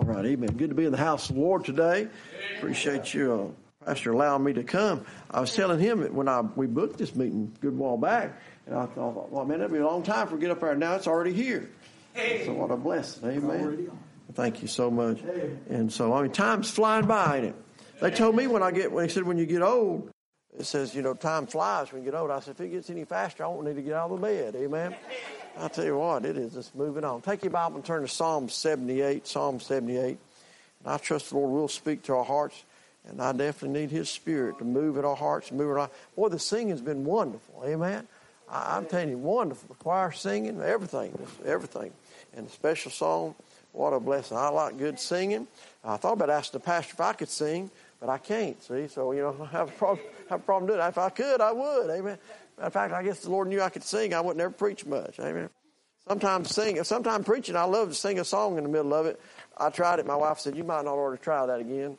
right, amen. Good to be in the house of the Lord today. Appreciate you, Pastor, allowing me to come. I was telling him that when we booked this meeting a good while back, and I thought, well, man, it'll be a long time for we get up there. Now it's already here. So what a blessing, amen. Thank you so much. And so, I mean, time's flying by, ain't it? They told me when they said when you get old, it says, time flies when you get old. I said, if it gets any faster, I won't need to get out of the bed, amen. I'll tell you what, it is just moving on. Take your Bible and turn to Psalm 78. And I trust the Lord will speak to our hearts, and I definitely need His Spirit to move in our hearts and move in our life. Boy, the singing's been wonderful, amen. I'm telling you, wonderful. The choir singing, everything. And the special song, what a blessing. I like good singing. I thought about asking the pastor if I could sing, but I can't, see. So, I have a problem doing that. If I could, I would, amen. Matter of fact, I guess the Lord knew I could sing. I wouldn't ever preach much. Amen. Sometimes preaching, I love to sing a song in the middle of it. I tried it. My wife said, you might not ought to try that again.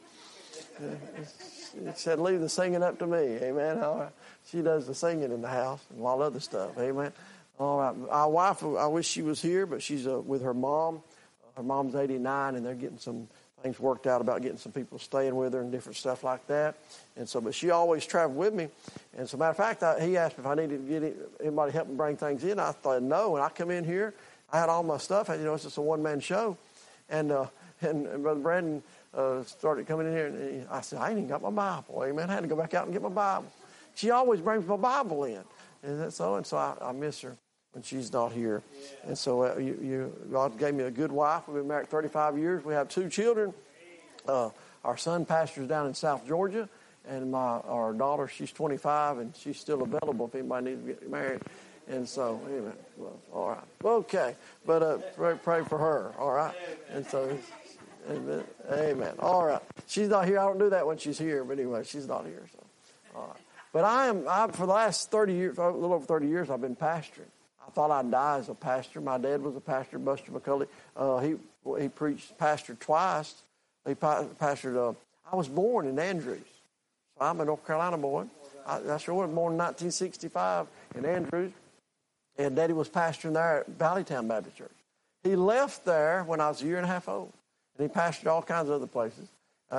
It said, leave the singing up to me. Amen. She does the singing in the house and a lot of other stuff. Amen. All right. Our wife, I wish she was here, but she's with her mom. Her mom's 89, and they're getting some things worked out about getting some people staying with her and different stuff like that. And so, but she always traveled with me. And so, matter of fact, he asked me if I needed to get anybody help me bring things in. I thought, no. And I come in here, I had all my stuff. It's just a one-man show. And Brother Brandon started coming in here, and I said, I ain't even got my Bible. Amen. I had to go back out and get my Bible. She always brings my Bible in. And so I miss her when she's not here. And so God gave me a good wife. We've been married 35 years. We have 2 children. Our son pastors down in South Georgia, and our daughter, she's 25, and she's still available if anybody needs to get married. And so, amen. Well, all right. Okay. But pray for her, all right? And so, amen. All right. She's not here. I don't do that when she's here, but anyway, she's not here. So, all right. But I for the last 30 years, a little over 30 years, I've been pastoring. I thought I'd die as a pastor. My dad was a pastor, Buster McCulley. He pastored twice. He pastored. I was born in Andrews. So I'm a North Carolina boy. I sure was born in 1965 in Andrews. And Daddy was pastoring there at Valleytown Baptist Church. He left there when I was a year and a half old. And he pastored all kinds of other places.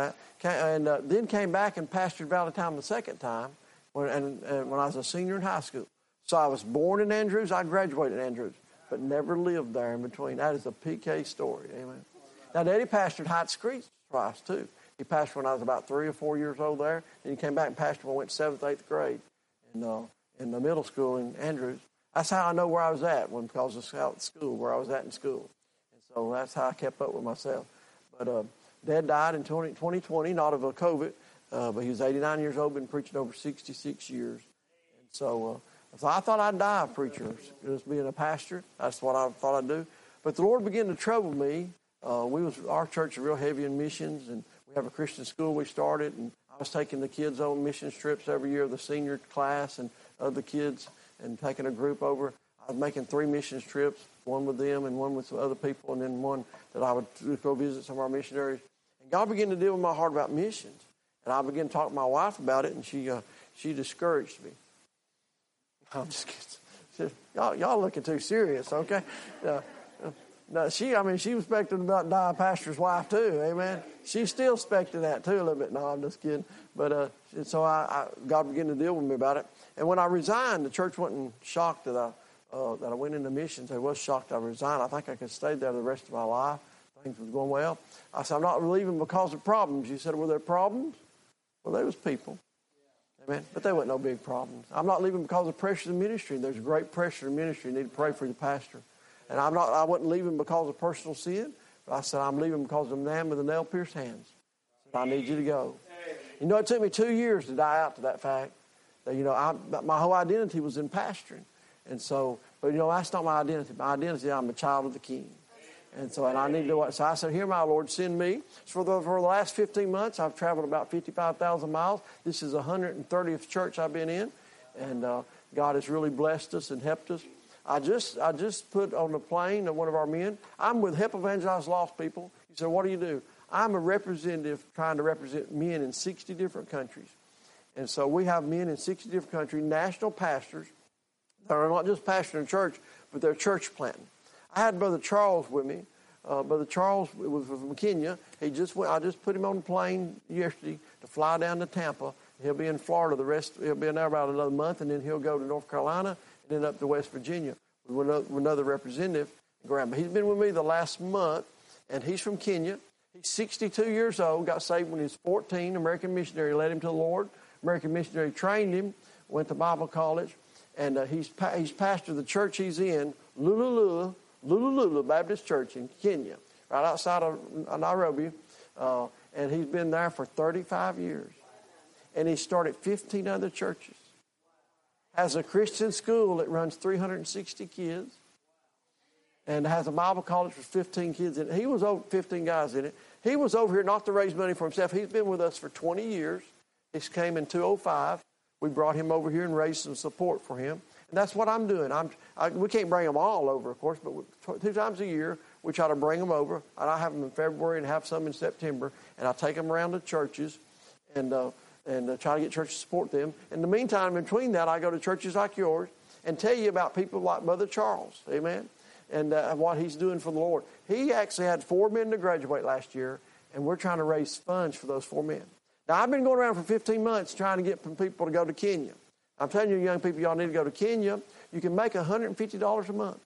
Then came back and pastored Valleytown the second time when I was a senior in high school. So I was born in Andrews. I graduated in Andrews, but never lived there in between. That is a PK story. Amen. Now, Daddy pastored Heights Creek twice, too. He pastored when I was about 3 or 4 years old there. Then he came back and pastored when I went 7th, 8th grade in the middle school in Andrews. That's how I know where I was at, because of school, where I was at in school. And so that's how I kept up with myself. But Dad died in 2020, not of a COVID, but he was 89 years old, been preaching over 66 years. And so I thought I'd die a preacher, just being a pastor. That's what I thought I'd do. But the Lord began to trouble me. Our church is real heavy in missions, and we have a Christian school we started, and I was taking the kids on missions trips every year, the senior class and other kids, and taking a group over. I was making 3 missions trips, one with them and one with some other people, and then one that I would go visit some of our missionaries. And God began to deal with my heart about missions. And I began to talk to my wife about it, and she discouraged me. I'm just kidding. Y'all looking too serious, okay? No, she was expecting about die a pastor's wife too, amen. She's still expecting that too a little bit. No, I'm just kidding. But so God began to deal with me about it. And when I resigned, the church wasn't shocked that I went into missions. They was shocked I resigned. I think I could stay there the rest of my life. Things was going well. I said, I'm not leaving because of problems. You said, were there problems? Well, there was people. Amen. But there wasn't no big problems. I'm not leaving because of pressure in ministry. There's great pressure in ministry. You need to pray for your pastor. And I wasn't leaving because of personal sin. But I said, I'm leaving because of the man with the nail-pierced hands. I said, I need you to go. It took me 2 years to die out to that fact. That, my whole identity was in pastoring. And so, but that's not my identity. My identity, I'm a child of the King. And so, and I need to. So I said, "Here, my Lord, send me." So for the last 15 months, I've traveled about 55,000 miles. This is the 130th church I've been in, and God has really blessed us and helped us. I just put on the plane one of our men. I'm with Help Evangelize Lost People. He said, "What do you do?" I'm a representative trying to represent men in 60 different countries. And so we have men in 60 different countries, national pastors that are not just pastoring church, but they're church planting. I had Brother Charles with me, Brother Charles was from Kenya. I just put him on the plane yesterday to fly down to Tampa. He'll be in Florida he'll be in there about another month, and then he'll go to North Carolina and then up to West Virginia with another representative. He's been with me the last month, and he's from Kenya. He's 62 years old, got saved when he was 14. American missionary led him to the Lord. American missionary trained him, went to Bible college, and he's pastor of the church he's in, Lululu Baptist Church in Kenya, right outside of Nairobi. And he's been there for 35 years. And he started 15 other churches. Has a Christian school that runs 360 kids. And has a Bible college with 15 kids in it. He was over 15 guys in it. He was over here not to raise money for himself. He's been with us for 20 years. He came in 2005. We brought him over here and raised some support for him. And that's what I'm doing. We can't bring them all over, of course, but 2 times a year we try to bring them over. And I have them in February and have some in September. And I take them around to churches and try to get churches to support them. In the meantime, in between that, I go to churches like yours and tell you about people like Brother Charles. Amen. And what he's doing for the Lord. He actually had 4 men to graduate last year, and we're trying to raise funds for those 4 men. Now, I've been going around for 15 months trying to get people to go to Kenya. I'm telling you, young people, y'all need to go to Kenya. You can make $150 a month.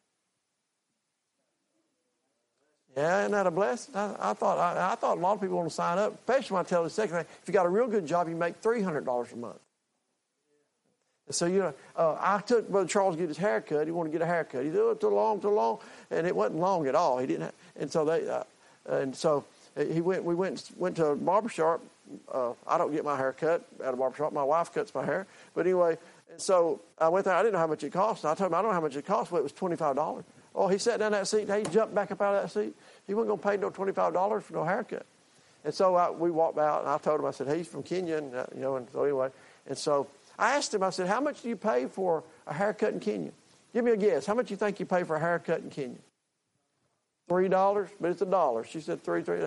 Yeah, isn't that a blessing? I thought a lot of people want to sign up, especially when I tell the secretary, if you got a real good job, you make $300 a month. So, I took Brother Charles to get his hair cut. He wanted to get a haircut. He said, too long, and it wasn't long at all. He didn't, and so we went to a barbershop. I don't get my hair cut at a barbershop. My wife cuts my hair. But anyway, so I went there. I didn't know how much it cost. And I told him I don't know how much it cost. Well, it was $25. Oh, he sat down in that seat. He jumped back up out of that seat. He wasn't going to pay no $25 for no haircut. And so we walked out, and I told him, I said, he's from Kenya, and so anyway, and so I asked him, I said, how much do you pay for a haircut in Kenya? Give me a guess. How much do you think you pay for a haircut in Kenya? $3, but it's $1. She said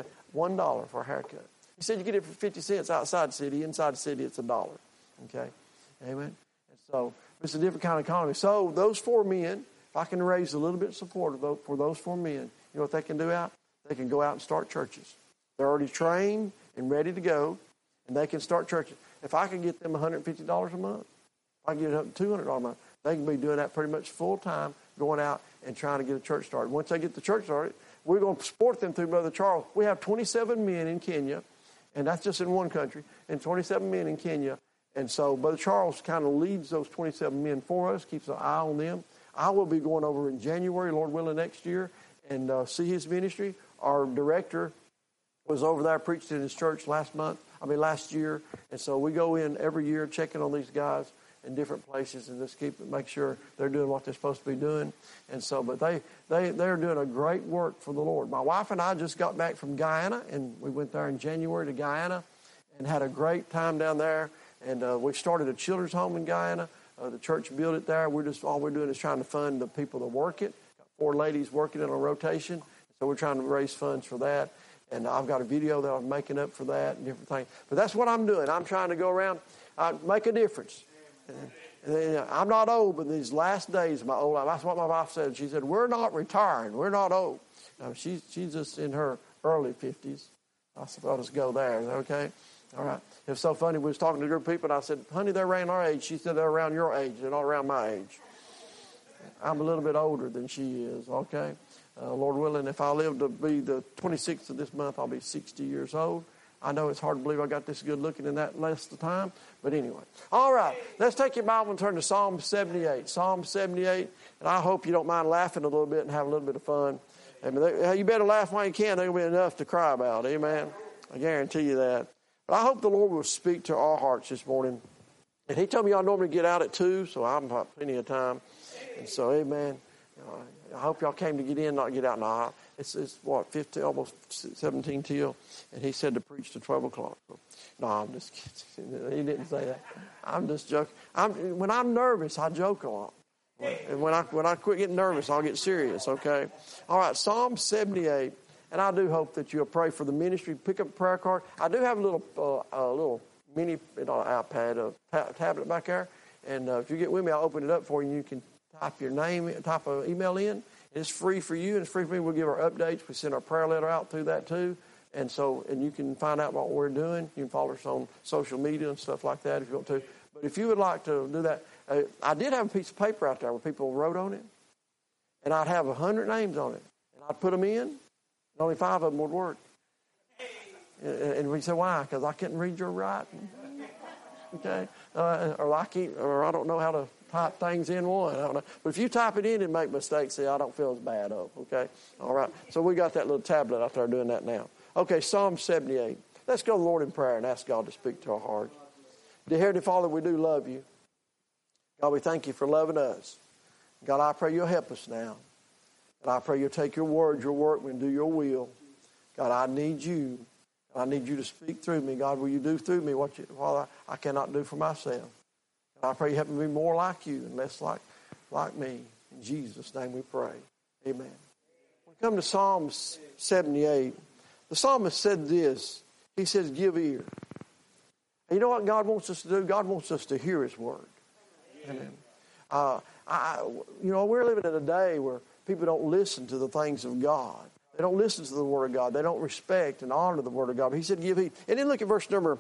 $1 for a haircut. He said you get it for 50 cents outside the city. Inside the city, it's $1. Okay? Amen? And so it's a different kind of economy. So those 4 men, if I can raise a little bit of support for those 4 men, you know what they can do out? They can go out and start churches. They're already trained and ready to go, and they can start churches. If I can get them $150 a month, if I can get them $200 a month, they can be doing that pretty much full time, going out and trying to get a church started. Once they get the church started, we're going to support them through Brother Charles. We have 27 men in Kenya, and that's just in one country, and 27 men in Kenya. And so Brother Charles kind of leads those 27 men for us, keeps an eye on them. I will be going over in January, Lord willing, next year, and see his ministry. Our director was over there, preached in his church last year. And so we go in every year checking on these guys in different places and just make sure they're doing what they're supposed to be doing. And so, but they're doing a great work for the Lord. My wife and I just got back from Guyana, and we went there in January to Guyana and had a great time down there. And we started a children's home in Guyana. The church built it there. All we're doing is trying to fund the people that work it. Got 4 ladies working it on rotation. So we're trying to raise funds for that. And I've got a video that I'm making up for that and different things. But that's what I'm doing. I'm trying to go around, make a difference. And I'm not old, but these last days of my old life, that's what my wife said. She said, we're not retiring. We're not old. Now, she's just in her early 50s. I said, I'll just go there. Is that okay? All right. It was so funny. We was talking to a group of people, and I said, honey, they're around our age. She said, they're around your age. They're not around my age. I'm a little bit older than she is, okay? Lord willing, if I live to be the 26th of this month, I'll be 60 years old. I know it's hard to believe I got this good looking in that less of time, but anyway. All right, let's take your Bible and turn to Psalm 78. Psalm 78, and I hope you don't mind laughing a little bit and have a little bit of fun. You better laugh while you can. There'll be enough to cry about, amen? I guarantee you that. But I hope the Lord will speak to our hearts this morning. And he told me I normally get out at 2, so I'm got plenty of time. And so, amen. I hope y'all came to get in, not get out. No, it's what, 15, almost 17 till. And he said to preach to 12 o'clock. No, I'm just kidding. He didn't say that. I'm just joking. When I'm nervous, I joke a lot. And when I quit getting nervous, I'll get serious, okay? All right, Psalm 78. And I do hope that you'll pray for the ministry. Pick up a prayer card. I do have a little mini iPad, tablet back there. And if you get with me, I'll open it up for you. You can type your name, type an email in, It's free for you and it's free for me. We'll give our updates. We send our prayer letter out through that too. And you can find out what we're doing. You can follow us on social media and stuff like that if you want to. But if you would like to do that, I did have a piece of paper out there where people wrote on it. And I'd have 100 names on it. And I'd put them in, and only 5 of them would work. And we say, why? Because I couldn't read your writing. Okay? Or I don't know how to type things in one. I don't know. But if you type it in and make mistakes, see, I don't feel as bad of. Okay? All right. So we got that little tablet out there doing that now. Okay, Psalm 78. Let's go to the Lord in prayer and ask God to speak to our hearts. Dear Heavenly Father, we do love you. God, we thank you for loving us. God, I pray you'll help us now. And I pray you'll take your word, your work, and do your will. God, I need you. I need you to speak through me. God, will you do through me what I cannot do for myself? God, I pray you help me be more like you and less like me. In Jesus' name we pray. Amen. When we come to Psalm 78, the psalmist said this. He says, give ear. And you know what God wants us to do? God wants us to hear his word. Amen. We're living in a day where people don't listen to the things of God. They don't listen to the word of God. They don't respect and honor the word of God. But he said, give heed. And then look at verse number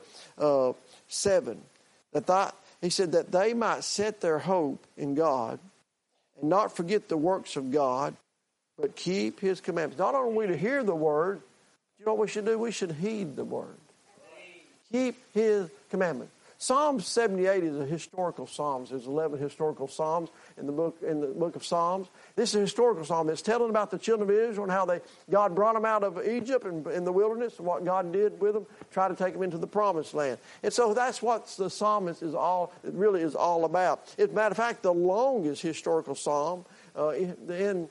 7. He said that they might set their hope in God and not forget the works of God, but keep his commandments. Not only are we to hear the word, you know what we should do? We should heed the word. Keep his commandments. Psalm 78 is a historical psalm. There's 11 historical psalms in the book of Psalms. This is a historical psalm. It's telling about the children of Israel and how God brought them out of Egypt and in the wilderness and what God did with them, try to take them into the promised land. And so that's what the psalmist is all about. As a matter of fact, the longest historical psalm of the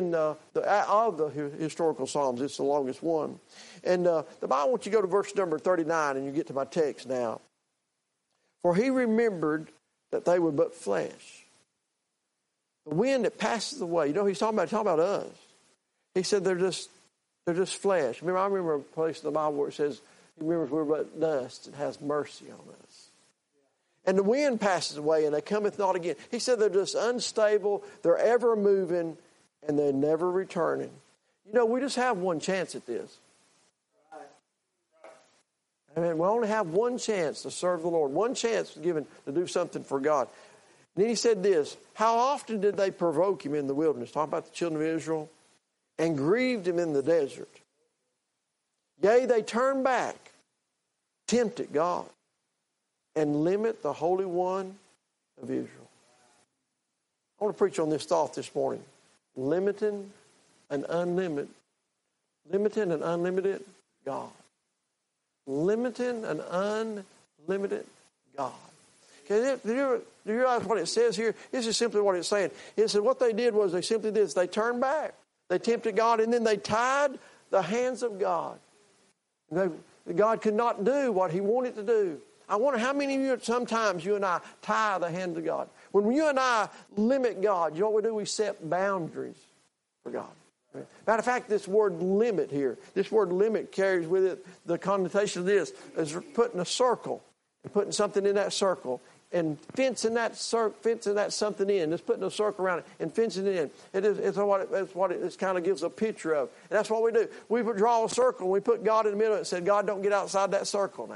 historical psalms, it's the longest one. And the Bible wants you to go to verse number 39, and you get to my text now. For he remembered that they were but flesh. The wind that passes away. You know, he's talking about us. He said they're just flesh. I remember a place in the Bible where it says, he remembers we're but dust and has mercy on us. And the wind passes away and they cometh not again. He said they're just unstable, they're ever moving, and they're never returning. You know, we just have one chance at this. I mean, we only have one chance to serve the Lord. One chance given to do something for God. And then he said this, how often did they provoke him in the wilderness? Talking about the children of Israel. And grieved him in the desert. Yea, they turned back, tempted God, and limit the Holy One of Israel. I want to preach on this thought this morning. Limiting and unlimited God. Limiting an unlimited God. Okay, do you realize what it says here? This is simply what it's saying. It said what they did was they simply did this. They turned back. They tempted God, and then they tied the hands of God. God could not do what he wanted to do. I wonder how many of you, sometimes you and I tie the hands of God. When you and I limit God, you know what we do? We set boundaries for God. Matter of fact, this word limit here, this word limit carries with it the connotation of this, is putting a circle and putting something in that circle and fencing that something in. Just putting a circle around it and fencing it in. It's what it kind of gives a picture of. And that's what we do. We draw a circle and we put God in the middle and said, God, don't get outside that circle now.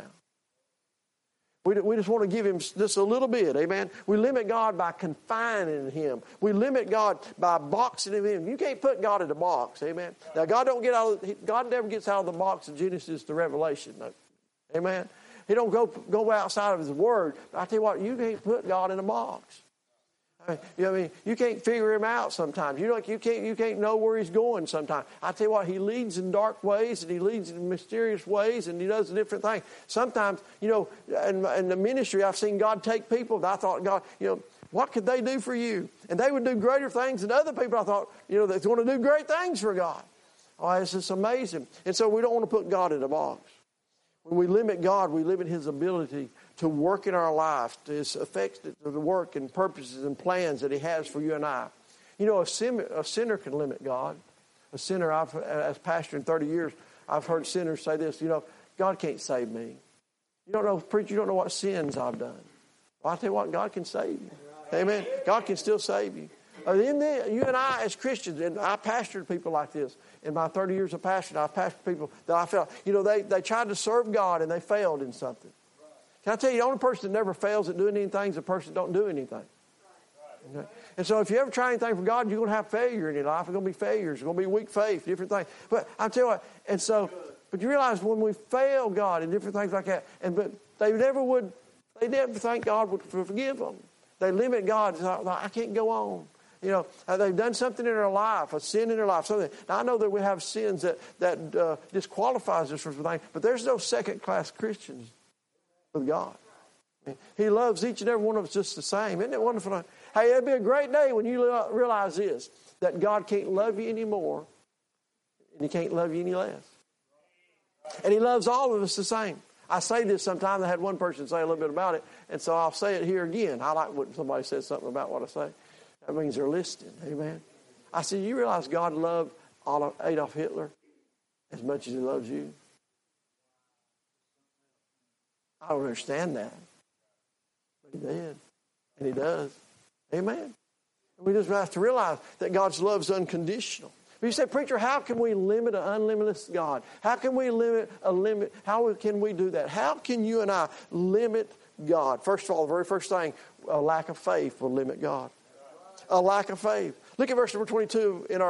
We just want to give him just a little bit, amen? We limit God by confining him. We limit God by boxing him in. You can't put God in a box, amen? Now, God never gets out of the box of Genesis to Revelation, no. Amen? He don't go outside of his word. But I tell you what, you can't put God in a box. You can't figure him out sometimes. You can't know where he's going sometimes. I tell you what, he leads in dark ways and he leads in mysterious ways and he does different things. Sometimes, in the ministry, I've seen God take people that I thought, God, what could they do for you? And they would do greater things than other people. I thought, they're going to do great things for God. Oh, it's just amazing. And so we don't want to put God in a box. When we limit God, we limit his ability to work in our life, to his effects, to the work and purposes and plans that he has for you and I. A sinner can limit God. A sinner, as pastor in 30 years, I've heard sinners say this, God can't save me. Preacher, you don't know what sins I've done. Well, I'll tell you what, God can save you. Amen. God can still save you. You and I as Christians, and I pastored people like this. In my 30 years of pastoring, I've pastored people that I felt, they tried to serve God and they failed in something. Can I tell you, the only person that never fails at doing anything is the person that don't do anything. Okay? And so if you ever try anything for God, you're going to have failure in your life. There's going to be failures. There's going to be weak faith, different things. But I'll tell you what, but you realize when we fail God and different things like that, but they never think God would forgive them. They limit God. I can't go on. They've done something in their life, a sin in their life. Something. Now, I know that we have sins that disqualifies us from things, but there's no second-class Christians with God. He loves each and every one of us just the same. Isn't it wonderful? Hey, it'd be a great day when you realize this, that God can't love you anymore, and He can't love you any less. And He loves all of us the same. I say this sometimes. I had one person say a little bit about it, and so I'll say it here again. I like when somebody says something about what I say. That means they're listening. Amen. I said, you realize God loved Adolf Hitler as much as He loves you? I don't understand that. But He did. And He does. Amen. And we just have to realize that God's love is unconditional. But you say, preacher, how can we limit an unlimited God? How can we limit a limit? How can we do that? How can you and I limit God? First of all, the very first thing, a lack of faith will limit God. A lack of faith. Look at verse number 22 in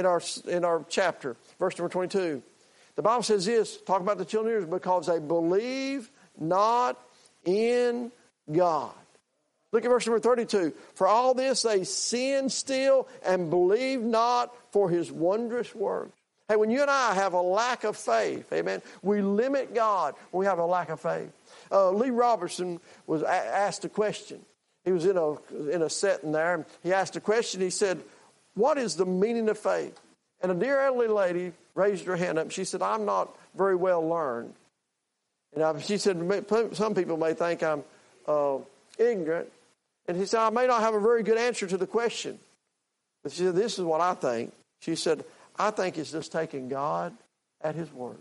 our chapter. Verse number 22. The Bible says this, talk about the children of Israel, because they believe not in God. Look at verse number 32. For all this they sin still and believe not for His wondrous works. Hey, when you and I have a lack of faith, amen, we limit God when we have a lack of faith. Lee Robertson was asked a question. He was in a setting there, and he asked a question. He said, what is the meaning of faith? And a dear elderly lady raised her hand up. She said, I'm not very well learned. And she said, some people may think I'm ignorant. And he said, I may not have a very good answer to the question. But she said, this is what I think. She said, I think it's just taking God at His word.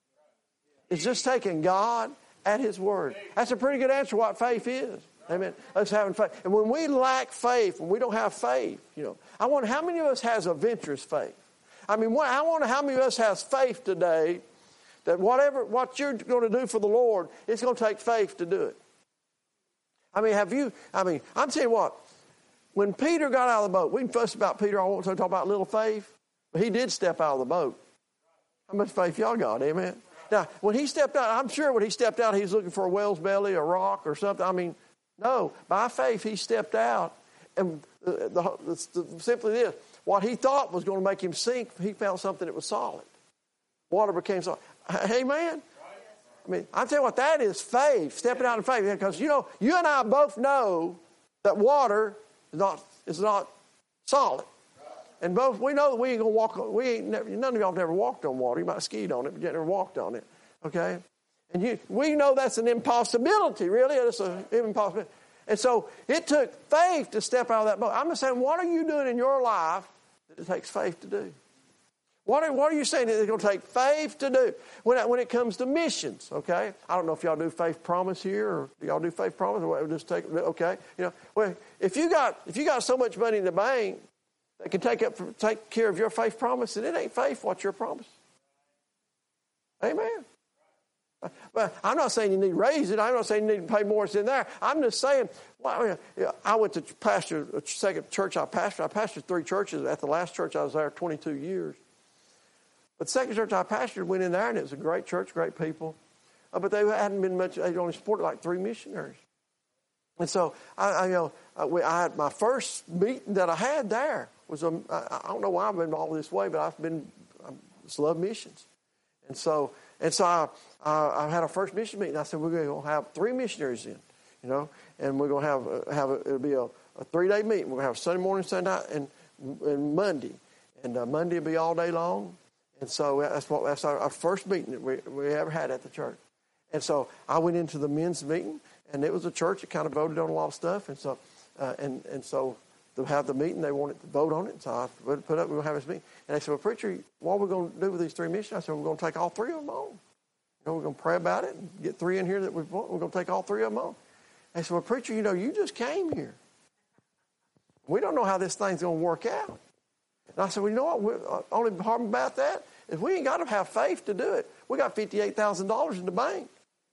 It's just taking God at His word. That's a pretty good answer what faith is. Amen. That's having faith. And when we lack faith, when we don't have faith, I wonder how many of us has adventurous faith? I wonder how many of us has faith today that what you're going to do for the Lord, it's going to take faith to do it. I'm telling you what, when Peter got out of the boat, we can fuss about Peter, I want to talk about little faith, but he did step out of the boat. How much faith y'all got, amen? Now, when he stepped out, I'm sure when he stepped out, he was looking for a whale's belly, a rock or something. No, by faith he stepped out, and simply this, what he thought was going to make him sink, he found something that was solid. Water became solid. Amen? I tell you what, that is faith, stepping out in faith. Because, you and I both know that water is not solid. And both, we know that we ain't going to walk, none of y'all have never walked on water. You might have skied on it, but you never walked on it. Okay? And we know that's an impossibility, really. It's an impossibility. And so it took faith to step out of that boat. I'm just saying, what are you doing in your life that it takes faith to do? What are you saying that it's going to take faith to do when it comes to missions? Okay, I don't know if y'all do faith promise here, or do y'all do faith promise, or just take okay. Well, if you got so much money in the bank that can take care of your faith promise, then it ain't faith. What's your promise? Amen. But I'm not saying you need to raise it. I'm not saying you need to pay more than there. I'm just saying, I went to pastor a second church I pastored. I pastored 3 churches. At the last church I was there 22 years. But the second church I pastored went in there, and it was a great church, great people. But they hadn't been much, they'd only supported like 3 missionaries. And so, I had my first meeting that I had there was, I don't know why I've been all this way, but I just love missions. And so I had our first mission meeting. I said, we're going to have 3 missionaries in, and we're going to it'll be a 3-day meeting. We're going to have Sunday morning, Sunday night, and Monday. And Monday will be all day long. And so that's our first meeting that we ever had at the church. And so I went into the men's meeting, and it was a church that kind of voted on a lot of stuff. And so and so to have the meeting, they wanted to vote on it. So I put up, we're going to have this meeting. And they said, well, preacher, what are we going to do with these 3 missionaries? I said, we're going to take all 3 of them on. We're going to pray about it and get 3 in here that we want. We're going to take all 3 of them on. They said, well, preacher, you just came here. We don't know how this thing's going to work out. And I said, well, you know what? Only problem about that is we ain't got to have faith to do it. We got $58,000 in the bank.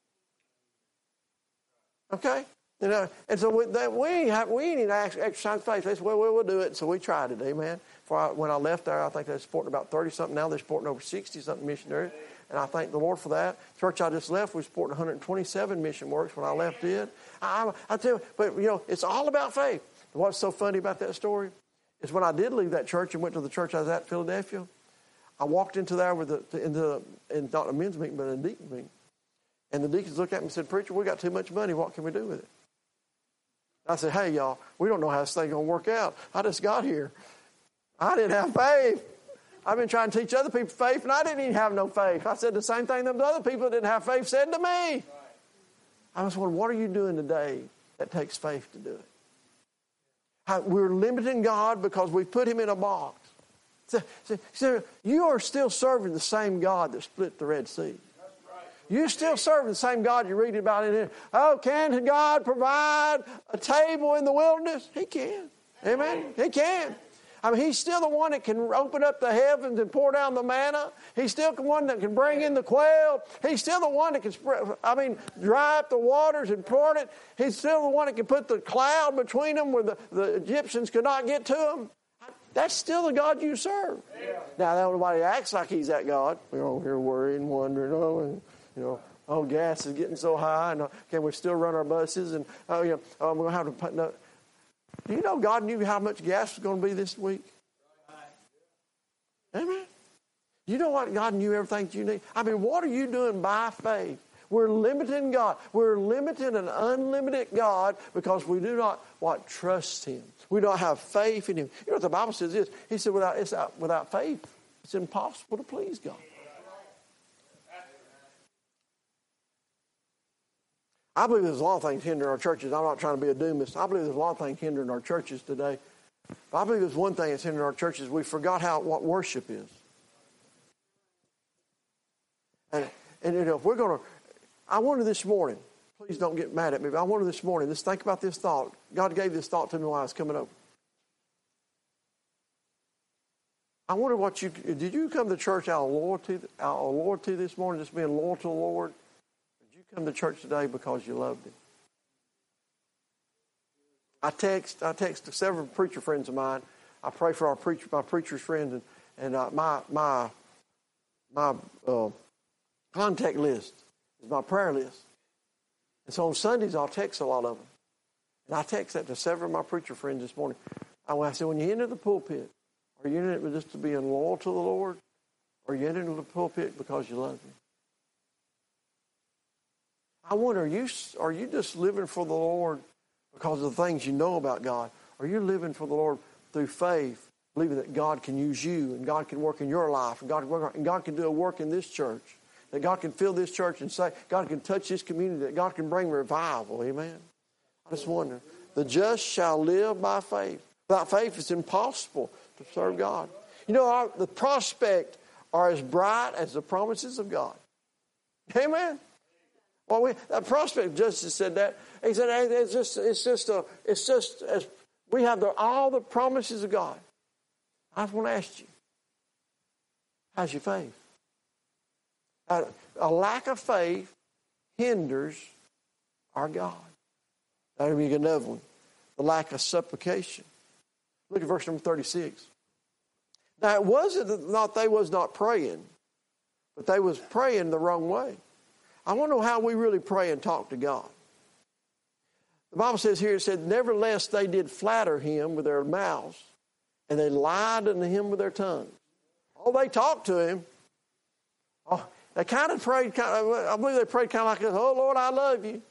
Okay? You know, and so we ain't even exercise faith. They said, well, we'll do it. So we tried it, amen. When I left there, I think they're supporting about 30-something. Now they're supporting over 60-something missionaries. And I thank the Lord for that. Church I just left was supporting 127 mission works when I left it. I tell you, but you know, it's all about faith. And what's so funny about that story is when I did leave that church and went to the church I was at in Philadelphia, I walked into there in not a men's meeting, but a deacon meeting. And the deacons looked at me and said, preacher, we got too much money. What can we do with it? I said, hey, y'all, we don't know how this thing's going to work out. I just got here. I didn't have faith. I've been trying to teach other people faith, and I didn't even have no faith. I said the same thing that the other people that didn't have faith said to me. I was wondering, what are you doing today that takes faith to do it? We're limiting God because we put him in a box. So you are still serving the same God that split the Red Sea. You still serve the same God you read about in here. Oh, can God provide a table in the wilderness? He can. Amen. He can. I mean, he's still the one that can open up the heavens and pour down the manna. He's still the one that can bring in the quail. He's still the one that can, dry up the waters and pour it. He's still the one that can put the cloud between them where the Egyptians could not get to them. That's still the God you serve. Yeah. Now, nobody acts like he's that God. We're over here worrying, wondering, gas is getting so high, and can we still run our buses? And we're going to have to put. No. Do you know God knew how much gas was going to be this week? Amen. You know what? God knew everything you need. I mean, what are you doing by faith? We're limiting God. We're limiting an unlimited God because we do not trust him. We don't have faith in him. You know what the Bible says is? He said, without faith, it's impossible to please God. I believe there's a lot of things hindering our churches. I'm not trying to be a doomist. I believe there's a lot of things hindering our churches today. But I believe there's one thing that's hindering our churches. We forgot what worship is. And if we're going to, I wonder this morning, please don't get mad at me, but I wonder this morning, just think about this thought. God gave this thought to me while I was coming over. I wonder did you come to church out of loyalty this morning, just being loyal to the Lord? Come to church today because you loved him. I text several preacher friends of mine. I pray for my preacher's friends and my contact list is my prayer list. And so on Sundays I'll text a lot of them. And I text that to several of my preacher friends this morning. I said, when you enter the pulpit, are you in it just to be loyal to the Lord? Or are you entering the pulpit because you love him? I wonder, are you just living for the Lord because of the things you know about God? Are you living for the Lord through faith, believing that God can use you and God can work in your life and God can do a work in this church, that God can fill this church and say, God can touch this community, that God can bring revival, amen? I just wonder, the just shall live by faith. Without faith, it's impossible to serve God. You know, the prospects are as bright as the promises of God. Amen? Well, that prospect justice said that. He said, it's just as we have all the promises of God. I just want to ask you, how's your faith? A lack of faith hinders our God. That'll be another one. The lack of supplication. Look at verse number 36. Now, it wasn't not they was not praying, but they was praying the wrong way. I want to know how we really pray and talk to God. The Bible says here, it said, nevertheless they did flatter him with their mouths, and they lied unto him with their tongues. Oh, they talked to him. Oh, they kind of prayed, I believe they prayed kind of like this, oh, Lord, I love you.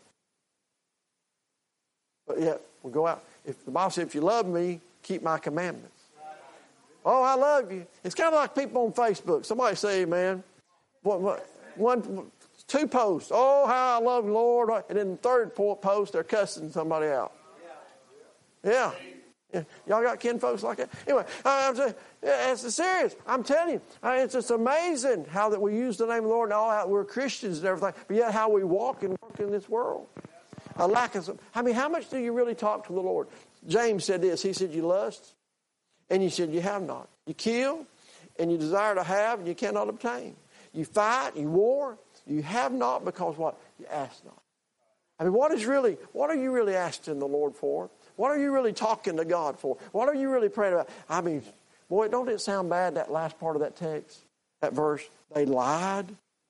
But yet, we'll go out. If the Bible says, if you love me, keep my commandments. Oh, I love you. It's kind of like people on Facebook. Somebody say amen. Two posts. Oh, how I love the Lord. And then the third post, they're cussing somebody out. Yeah. Y'all got kin folks like that? Anyway, I'm saying, it's serious. I'm telling you. It's just amazing how that we use the name of the Lord and all that we're Christians and everything, but yet how we walk and work in this world. A lack of, how much do you really talk to the Lord? James said this. He said, you lust, and you said you have not. You kill, and you desire to have, and you cannot obtain. You fight, you war, you have not because what? You ask not. I mean, what are you really asking the Lord for? What are you really talking to God for? What are you really praying about? I mean, boy, don't it sound bad, that last part of that text, that verse? They lied.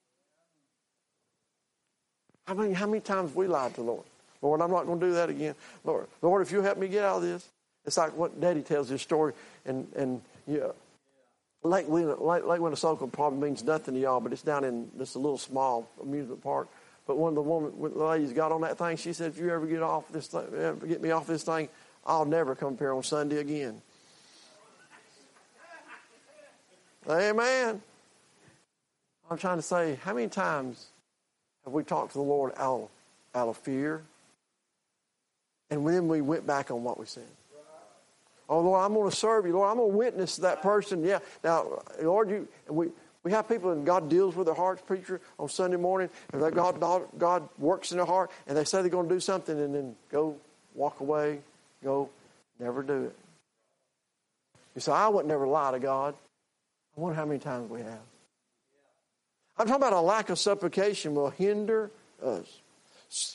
How many times have we lied to the Lord? Lord, I'm not going to do that again. Lord, if you'll help me get out of this. It's like what Daddy tells this story, and yeah, Lake Winnesoka probably means nothing to y'all, but it's down in just a little small amusement park. But when the ladies got on that thing, she said, if you ever get me off this thing, I'll never come up here on Sunday again. Amen. I'm trying to say, how many times have we talked to the Lord out of fear? And then we went back on what we said. Oh, Lord, I'm going to serve you. Lord, I'm going to witness to that person. Yeah. Now, Lord, we have people, and God deals with their hearts, preacher, on Sunday morning, and God works in their heart, and they say they're going to do something, and then go walk away, never do it. You say, I would never lie to God. I wonder how many times we have. I'm talking about a lack of supplication will hinder us.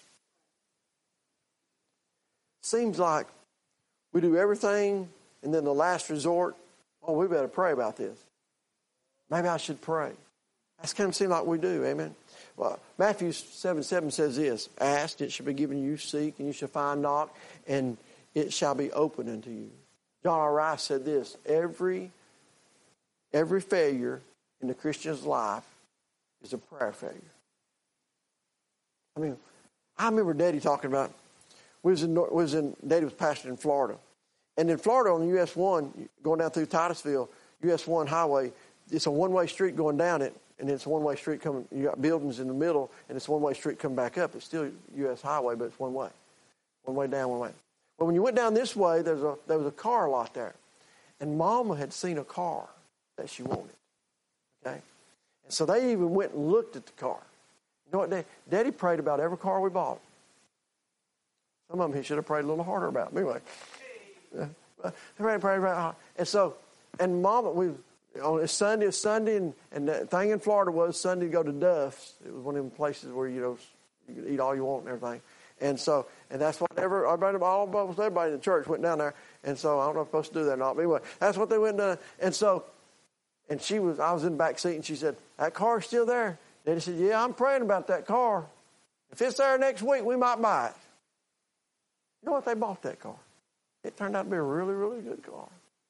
Seems like we do everything, and then the last resort, we better pray about this. Maybe I should pray. That's kind of seem like we do, amen? Well, Matthew 7:7 says this, ask, it shall be given you, seek, and you shall find, knock, and it shall be open unto you. John R. Rice said this, every failure in the Christian's life is a prayer failure. I mean, I remember Daddy talking about, Daddy was pastoring in Florida. And in Florida on the US 1, going down through Titusville, US 1 highway, it's a one-way street going down it, and it's a one-way street coming. You got buildings in the middle, and it's a one-way street coming back up. It's still US highway, but it's one way. One way down, one way. Well, when you went down this way, there was a car lot there. And Mama had seen a car that she wanted. Okay? And so they even went and looked at the car. You know what, Daddy prayed about every car we bought. Some of them he should have prayed a little harder about. Anyway. Prayed about it. And Mama, on Sunday, and the thing in Florida was Sunday to go to Duff's. It was one of them places where, you could eat all you want and everything. And that's what everybody in the church went down there. And so I don't know if I'm supposed to do that or not. But anyway, that's what they went down. And I was in the back seat, and she said, that car's still there? Daddy said, yeah, I'm praying about that car. If it's there next week, we might buy it. You know what? They bought that car. It turned out to be a really, really good car.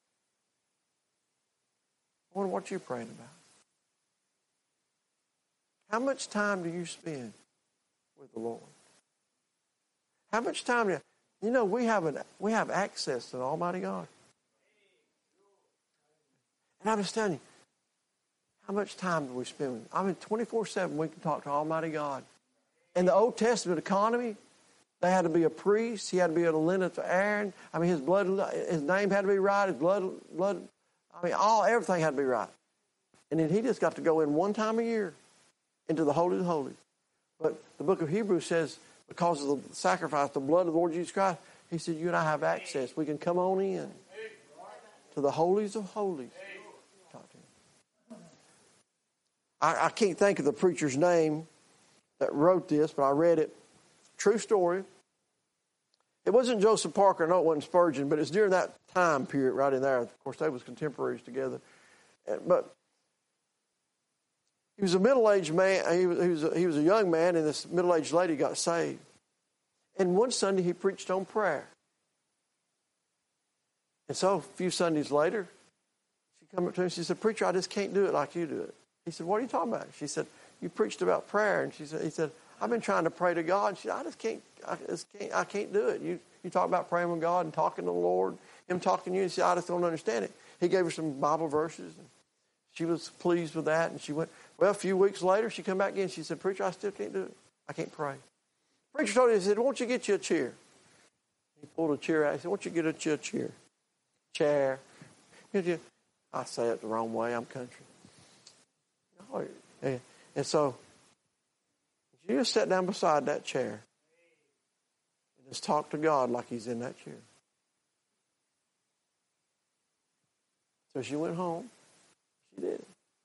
I wonder what you're praying about. How much time do you spend with the Lord? How much time do you we have access to the Almighty God. And I'm just telling you, how much time do we spend with Him? I mean, 24/7 we can talk to Almighty God. In the Old Testament economy, they had to be a priest. He had to be a lineage of Aaron. I mean, his name had to be right. His blood. I mean, everything had to be right. And then he just got to go in one time a year into the Holy of Holies. But the book of Hebrews says, because of the sacrifice, the blood of the Lord Jesus Christ, he said, you and I have access. We can come on in to the holies of holies. Talk to him. I can't think of the preacher's name that wrote this, but I read it. True story. It wasn't Joseph Parker. No, it wasn't Spurgeon, but it's during that time period right in there. Of course, they was contemporaries together. But he was a middle-aged man. He was a young man, and this middle-aged lady got saved. And one Sunday, he preached on prayer. And so a few Sundays later, she came up to him and she said, preacher, I just can't do it like you do it. He said, what are you talking about? She said, you preached about prayer. And he said, I've been trying to pray to God. She said, I can't do it. You talk about praying with God and talking to the Lord, Him talking to you. And she said, I just don't understand it. He gave her some Bible verses. And she was pleased with that. And she went, well, a few weeks later, she came back in. She said, preacher, I still can't do it. I can't pray. The preacher told her, he said, won't you get you a chair? He pulled a chair out. He said, won't you get you a chair? Chair. I say it the wrong way. I'm country. And so you just sit down beside that chair and just talk to God like He's in that chair. So she went home. She did it.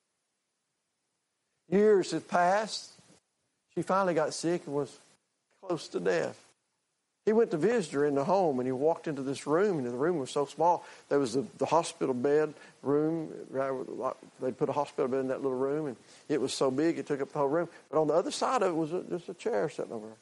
Years have passed. She finally got sick and was close to death. He went to visit her in the home, and he walked into this room, and the room was so small. There was the hospital bed room. They put a hospital bed in that little room, and it was so big it took up the whole room. But on the other side of it was just a chair sitting over there.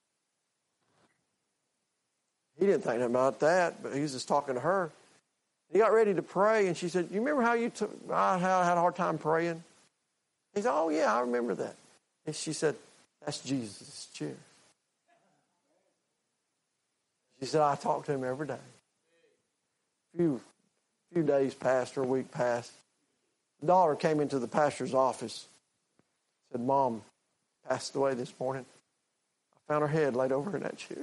He didn't think nothing about that, but he was just talking to her. He got ready to pray, and she said, "You remember how I had a hard time praying?" He said, "Oh, yeah, I remember that." And she said, "That's Jesus' chair." She said, "I talk to him every day." A few days passed or a week passed. The daughter came into the pastor's office. Said, "Mom passed away this morning. I found her head laid over in that chair."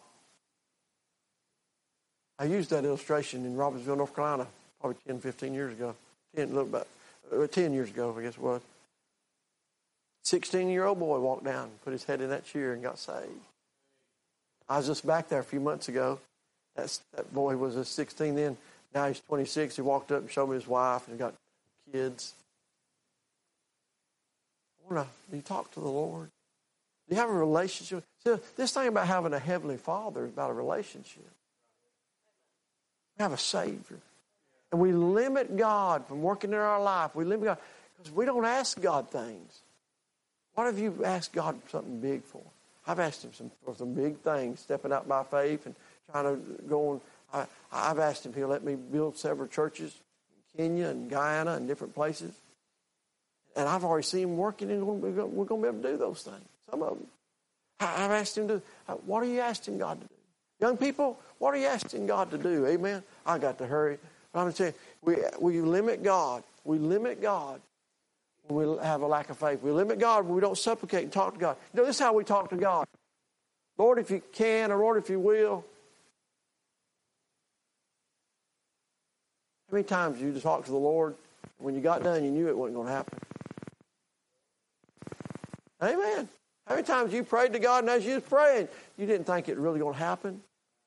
I used that illustration in Robbinsville, North Carolina, probably 10, 15 years ago. 10 years ago, I guess it was. 16-year-old boy walked down and put his head in that chair and got saved. I was just back there a few months ago. That boy was 16 then. Now he's 26. He walked up and showed me his wife and got kids. Do you talk to the Lord? Do you have a relationship? See, this thing about having a heavenly Father is about a relationship. We have a Savior. And we limit God from working in our life. We limit God because we don't ask God things. What have you asked God something big for? I've asked him for some big things, stepping out by faith and trying to go on. I've asked him if he'll let me build several churches in Kenya and Guyana and different places. And I've already seen him working, and we're going to be able to do those things, some of them. I've asked him to, what are you asking God to do? Young people, what are you asking God to do? Amen? I got to hurry. But I'm saying, we limit God. We limit God when we have a lack of faith. We limit God when we don't supplicate and talk to God. You know, this is how we talk to God. Lord, if you can, or Lord, if you will. How many times you just talked to the Lord, when you got done, you knew it wasn't going to happen? Amen. How many times you prayed to God, and as you was praying, you didn't think it was really going to happen?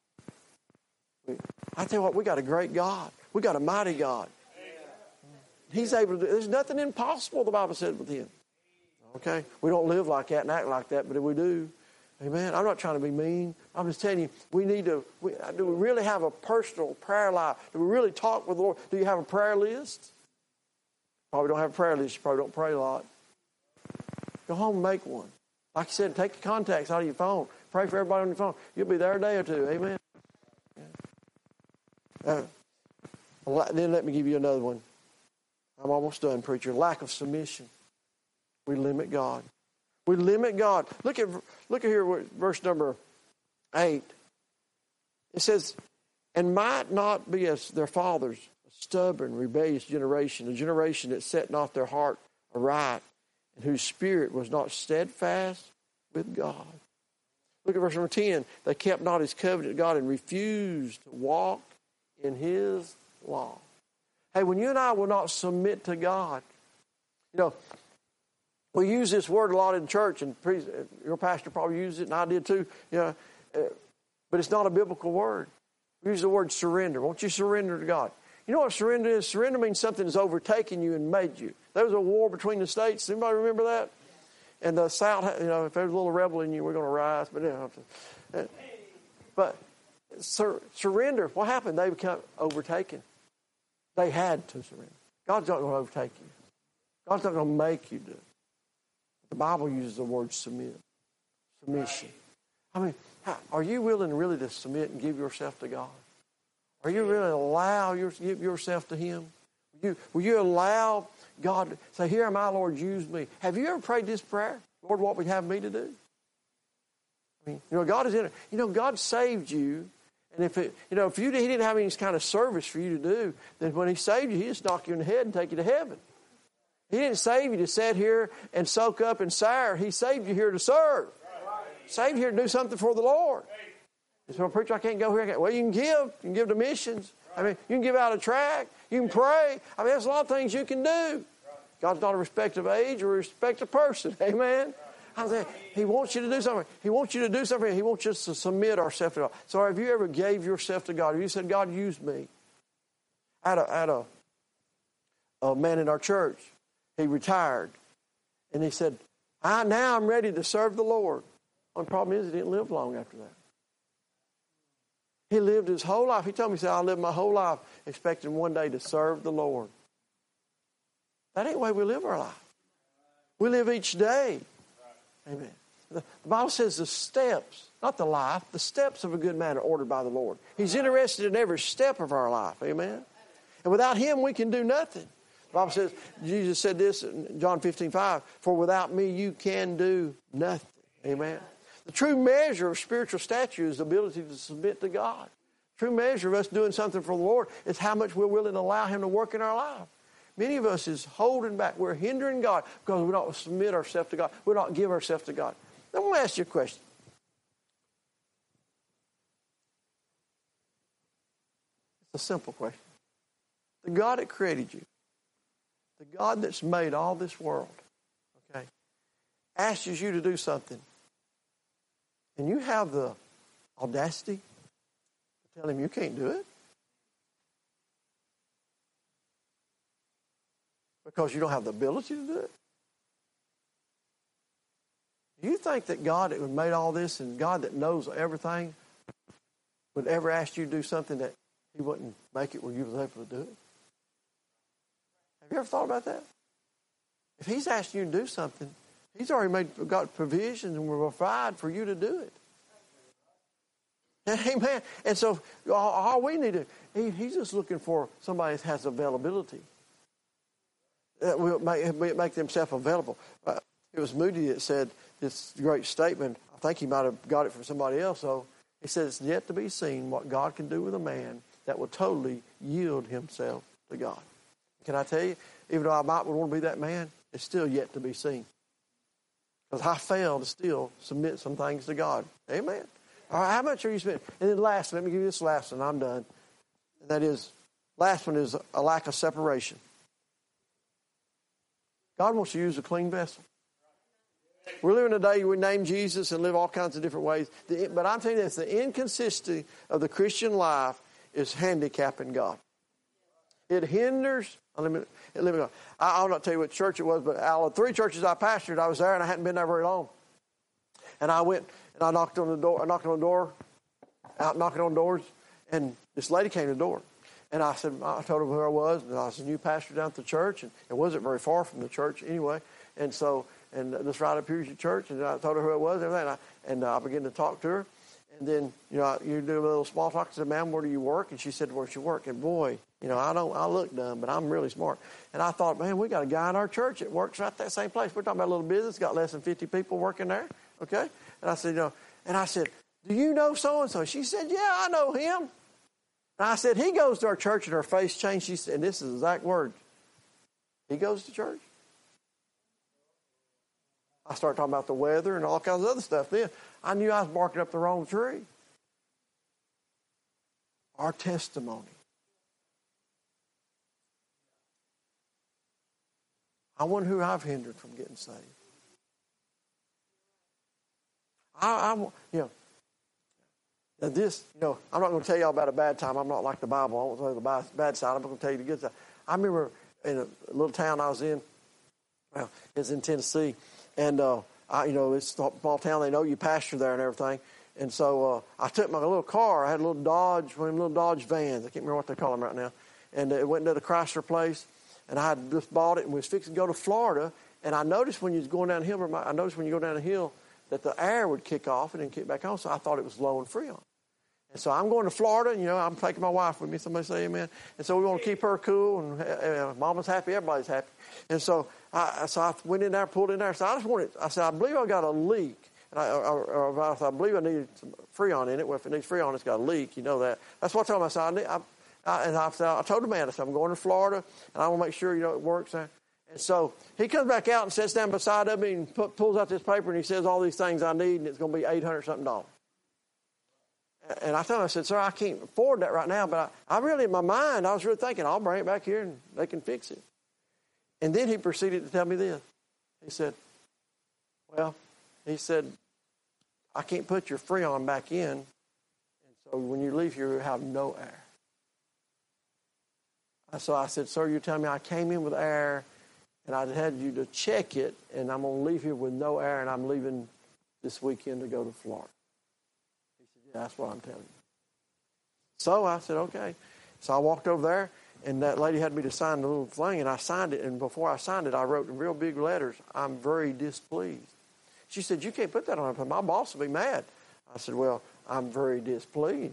I tell you what, we got a great God. We got a mighty God. He's able to do. There's nothing impossible, the Bible said, with him. Okay? We don't live like that and act like that, but we do. Amen? I'm not trying to be mean. I'm just telling you, do we really have a personal prayer life? Do we really talk with the Lord? Do you have a prayer list? Probably don't have a prayer list. You probably don't pray a lot. Go home and make one. Like I said, take the contacts out of your phone. Pray for everybody on your phone. You'll be there a day or two. Amen? Then let me give you another one. I'm almost done, preacher. Lack of submission. We limit God. We limit God. Look at here, verse number 8. It says, "And might not be as their fathers, a stubborn, rebellious generation, a generation that set not their heart aright, and whose spirit was not steadfast with God." Look at verse number 10. "They kept not his covenant, God, and refused to walk in his law." Hey, when you and I will not submit to God, you know, we use this word a lot in church, and your pastor probably used it, and I did too. You know, but it's not a biblical word. We use the word surrender. Won't you surrender to God? You know what surrender is? Surrender means something has overtaken you and made you. There was a war between the states. Anybody remember that? And the South, you know, if there's a little rebel in you, we're going to rise. But, you know, surrender, what happened? They become overtaken. They had to surrender. God's not going to overtake you. God's not going to make you do it. The Bible uses the word submission. I mean, are you willing really to submit and give yourself to God? Are you really give yourself to him? Will you allow God to say, "Here am I, Lord, use me"? Have you ever prayed this prayer? Lord, what would you have me to do? I mean, you know, God is in it. You know, God saved you. And if He didn't have any kind of service for you to do, then when he saved you, he just knock you in the head and take you to heaven. He didn't save you to sit here and soak up and sour. He saved you here to serve. Saved you here to do something for the Lord. And so, preacher, I can't go here. Well, you can give. You can give to missions. I mean, you can give out a tract. You can pray. I mean, there's a lot of things you can do. God's not a respect of age or a respect of person. Amen? I'm saying, he wants you to do something. He wants you to do something. He wants us to submit ourselves to God. So have you ever gave yourself to God? Have you said, "God, use me"? I had a a man in our church. He retired. And he said, now I'm ready to serve the Lord. The problem is he didn't live long after that. He lived his whole life. He told me, he said, I lived my whole life expecting one day to serve the Lord. That ain't the way we live our life. We live each day. Amen. The Bible says the steps, not the life, the steps of a good man are ordered by the Lord. He's interested in every step of our life. Amen. And without him, we can do nothing. The Bible says, Jesus said this in John 15:5, for without me, you can do nothing. Amen. The true measure of spiritual stature is the ability to submit to God. The true measure of us doing something for the Lord is how much we're willing to allow him to work in our life. Many of us is holding back. We're hindering God because we don't submit ourselves to God. We don't give ourselves to God. Now, I want to ask you a question. It's a simple question. The God that created you, the God that's made all this world, okay, asks you to do something, and you have the audacity to tell him you can't do it because you don't have the ability to do it? Do you think that God that made all this and God that knows everything would ever ask you to do something that he wouldn't make it where you was able to do it? Have you ever thought about that? If he's asked you to do something, he's already got provisions and will provide for you to do it. Amen. And so all we need to, he's just looking for somebody that has availability. That will make themselves available. It was Moody that said this great statement. I think he might have got it from somebody else, though. He said, it's yet to be seen what God can do with a man that will totally yield himself to God. Can I tell you, even though I might want to be that man, it's still yet to be seen. Because I fail to still submit some things to God. Amen. All right, how much are you spending? And then last, let me give you this last one, I'm done. And that is, last one is a lack of separation. God wants to use a clean vessel. We're living a day we name Jesus and live all kinds of different ways. But I'm telling you this, the inconsistency of the Christian life is handicapping God. It hinders. I'll not tell you what church it was, but out of 3 churches I pastored, I was there and I hadn't been there very long. And I went and I knocked on the door, out knocking on doors, and this lady came to the door. And I told her who I was, and I was a new pastor down at the church, and it wasn't very far from the church anyway. And so, this right up here is your church, and I told her who it was, and everything. And I began to talk to her. And then, you do a little small talk. I said, ma'am, where do you work? And she said, where she work? And boy, I look dumb, but I'm really smart. And I thought, man, we got a guy in our church that works right at that same place. We're talking about a little business, got less than 50 people working there. Okay? And I said, do you know so-and-so? She said, yeah, I know him. And I said, he goes to our church, and her face changed. She said, and this is the exact word. He goes to church. I started talking about the weather and all kinds of other stuff then. I knew I was barking up the wrong tree. Our testimony. I wonder who I've hindered from getting saved. I'm not going to tell y'all about a bad time. I'm not like the Bible. I won't tell you the bad side. I'm going to tell you the good side. I remember in a little town I was in. Well, it's in Tennessee. And, it's a small town. They know you pastor there and everything. And so I took my little car. I had a little Dodge, one of them little Dodge vans. I can't remember what they call them right now. And it went to the Chrysler place. And I had just bought it and was fixing to go to Florida. And I noticed when you was going down the hill, when you go down the hill, that the air would kick off and then kick back on. So I thought it was low and Freon. And so I'm going to Florida, and, I'm taking my wife with me. Somebody say amen. And so we want to keep her cool, and Mama's happy, everybody's happy. And so I went in there, pulled in there. So I said, I believe I got a leak. And I believe I needed some Freon in it. Well, if it needs Freon, it's got a leak. You know that. That's what I told him. I told the man, I said, I'm going to Florida, and I want to make sure, it works there. And so he comes back out and sits down beside of me and pulls out this paper, and he says all these things I need, and it's going to be $800-something. And I told him, I said, sir, I can't afford that right now, but I really, in my mind, I was really thinking, I'll bring it back here and they can fix it. And then he proceeded to tell me this. He said, I can't put your Freon back in, and so when you leave here, you have no air. So I said, sir, you're telling me I came in with air and I had you to check it, and I'm going to leave here with no air, and I'm leaving this weekend to go to Florida. He said, yeah, that's what I'm telling you. So I said, okay. So I walked over there, and that lady had me to sign the little thing, and I signed it. And before I signed it, I wrote in real big letters, I'm very displeased. She said, you can't put that on. My boss will be mad. I said, well, I'm very displeased.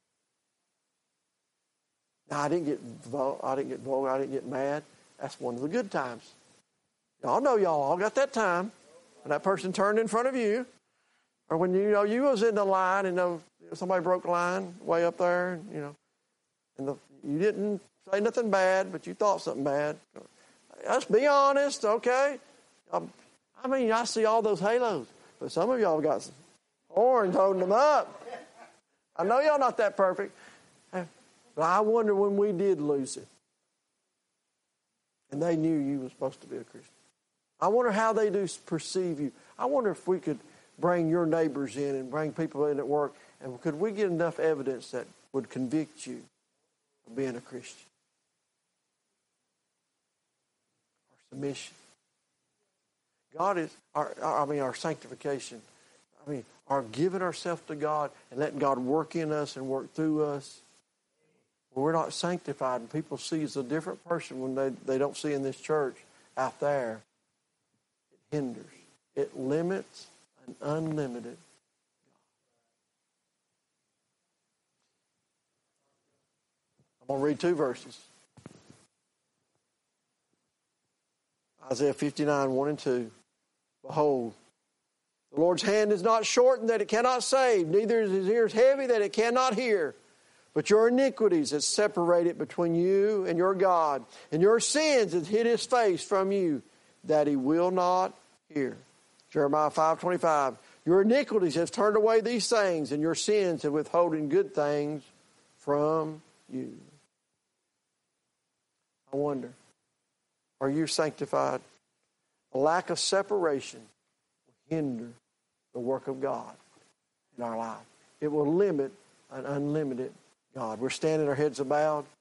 Now, I didn't get vulgar. I didn't get mad. That's one of the good times. Y'all know y'all all got that time when that person turned in front of you, or when you was in the line and somebody broke the line way up there, and you didn't say nothing bad, but you thought something bad. Let's be honest, okay? I see all those halos, but some of y'all got some horns holding them up. I know y'all not that perfect, but I wonder when we did lose it, and they knew you were supposed to be a Christian. I wonder how they do perceive you. I wonder if we could bring your neighbors in and bring people in at work, and could we get enough evidence that would convict you of being a Christian? Our submission. God is our sanctification. Our giving ourselves to God and letting God work in us and work through us. When we're not sanctified and people see us a different person when they don't see in this church out there, it hinders. It limits an unlimited God. I'm going to read 2 verses. Isaiah 59, 1 and 2. Behold, the Lord's hand is not shortened that it cannot save, neither is his ears heavy that it cannot hear. But your iniquities have separated between you and your God, and your sins have hid his face from you, that he will not hear. Jeremiah 5:25. Your iniquities have turned away these things, and your sins have withholden good things from you. I wonder, are you sanctified? A lack of separation will hinder the work of God in our life. It will limit an unlimited God. We're standing, our heads are bowed.